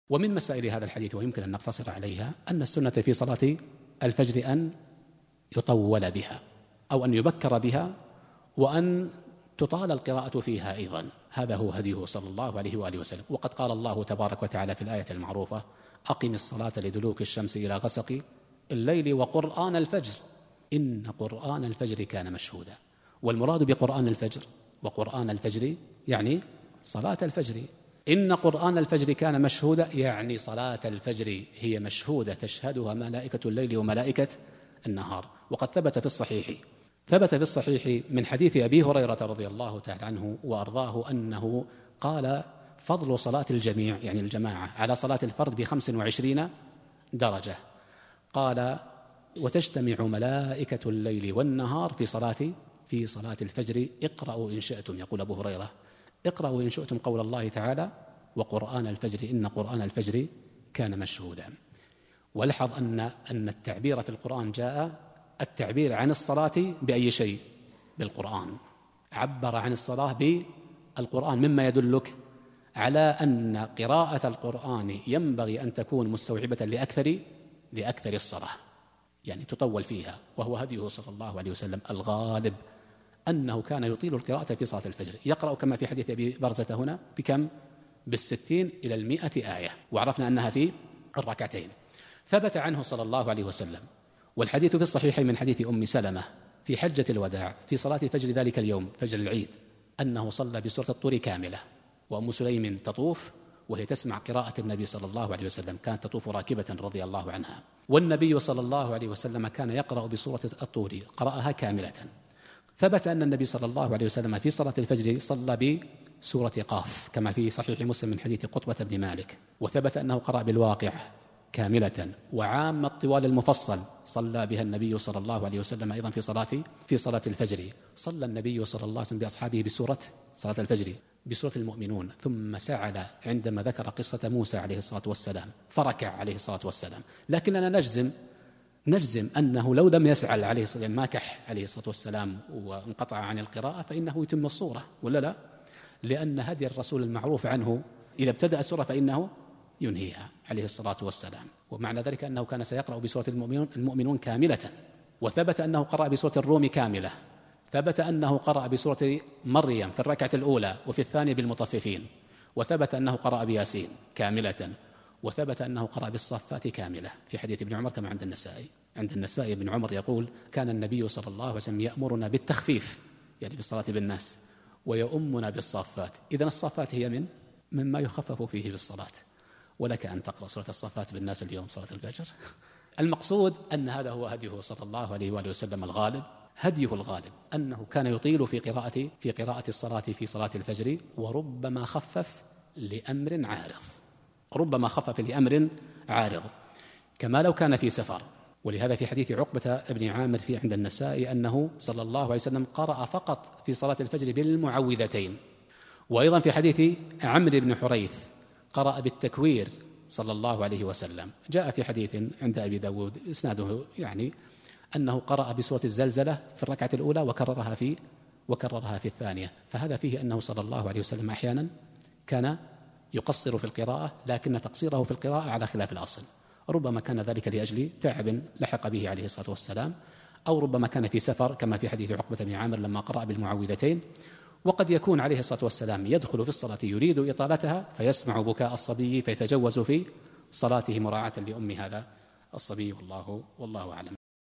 ومن مسائل هذا الحديث ويمكن أن نقتصر عليها أن السنة في صلاة الفجر أن يطول بها أو أن يبكر بها وأن تطال القراءة فيها أيضا. هذا هو هديه صلى الله عليه وآله وسلم. وقد قال الله تبارك وتعالى في الآية المعروفة: أقم الصلاة لدلوك الشمس إلى غسق الليل وقرآن الفجر إن قرآن الفجر كان مشهودا. والمراد بقرآن الفجر وقرآن الفجر يعني صلاة الفجر. إن قرآن الفجر كان مشهودا يعني صلاة الفجر هي مشهودة تشهدها ملائكة الليل وملائكة النهار. وقد ثبت في الصحيح من حديث أبي هريرة رضي الله تعالى عنه وأرضاه أنه قال: فضل صلاة الجميع يعني الجماعة على صلاة الفرد ب25 درجة. قال: وتجتمع ملائكة الليل والنهار في صلاة الفجر. اقرأوا إن شئتم، يقول أبو هريرة، اقرأوا إن شئتم قول الله تعالى: وقرآن الفجر إن قرآن الفجر كان مشهودا. والحظ أن التعبير في القرآن جاء التعبير عن الصلاة بأي شيء؟ بالقرآن. عبر عن الصلاة بالقرآن، مما يدلك على أن قراءة القرآن ينبغي أن تكون مستوعبة لأكثر الصلاة، يعني تطول فيها. وهو هديه صلى الله عليه وسلم الغالب أنه كان يطيل القراءة في صلاة الفجر، يقرأ كما في حديث أبي برزة هنا بكم؟ 60 إلى 100 آية، وعرفنا أنها في الركعتين. ثبت عنه صلى الله عليه وسلم، والحديث في الصحيحين من حديث أم سلمة في حجة الوداع في صلاة فجر ذلك اليوم، فجر العيد، أنه صلى بسورة الطور كاملة، وأم سليم تطوف وهي تسمع قراءة النبي صلى الله عليه وسلم، كانت تطوف راكبة رضي الله عنها. والنبي صلى الله عليه وسلم كان يقرأ بسورة الطور، قرأها كاملة. ثبت أن النبي صلى الله عليه وسلم في صلاة الفجر صلى بسورة قاف كما في صحيح مسلم من حديث قطبة بن مالك. وثبت أنه قرأ بالواقع كاملة، وعام الطوال المفصل صلى بها النبي صلى الله عليه وسلم أيضا في صلاة الفجر. صلى النبي صلى الله عليه وسلم بأصحابه صلاة الفجر بسورة المؤمنون، ثم سعل عندما ذكر قصة موسى عليه الصلاة والسلام فركع عليه الصلاة والسلام. لكننا نجزم أنه لو لم يسعل عليه الصلاة والسلام، ما كح عليه الصلاة والسلام وانقطع عن القراءة، فإنه يتم الصورة ولا لا؟ لأن هدي الرسول المعروف عنه إذا ابتدأ السورة فإنه ينهيها عليه الصلاة والسلام. ومعنى ذلك أنه كان سيقرأ بسورة المؤمنون كاملة. وثبت أنه قرأ بسورة الروم كاملة. ثبت أنه قرأ بسورة مريم في الركعة الأولى وفي الثانية بالمطففين. وثبت أنه قرأ بياسين كاملة. وثبت أنه قرأ بالصفات كاملة في حديث ابن عمر كما عند النسائي ابن عمر يقول: كان النبي صلى الله عليه وسلم يأمرنا بالتخفيف يعني في الصلاة بالناس، ويؤمنا بالصفات. إذن الصفات هي مما يخفف فيه بالصلاة. ولك أن تقرأ سورة الصفات بالناس اليوم صلاة الفجر. المقصود أن هذا هو هديه صلى الله عليه وآله وسلم الغالب. هديه الغالب أنه كان يطيل في قراءة الصلاة في صلاة الفجر، وربما خفف لأمر عارض كما لو كان في سفر. ولهذا في حديث عقبة بن عامر عند النسائي أنه صلى الله عليه وسلم قرأ فقط في صلاة الفجر بالمعوذتين. وأيضا في حديث عمرو بن حريث قرأ بالتكوير صلى الله عليه وسلم. جاء في حديث عند أبي داود إسناده يعني أنه قرأ بسورة الزلزلة في الركعة الأولى وكررها في الثانية. فهذا فيه أنه صلى الله عليه وسلم أحيانا كان يقصر في القراءة، لكن تقصيره في القراءة على خلاف الأصل. ربما كان ذلك لأجل تعب لحق به عليه الصلاة والسلام، أو ربما كان في سفر كما في حديث عقبة بن عامر لما قرأ بالمعوذتين. وقد يكون عليه الصلاة والسلام يدخل في الصلاة يريد إطالتها فيسمع بكاء الصبي فيتجوز في صلاته مراعاة لأم هذا الصبي، والله أعلم.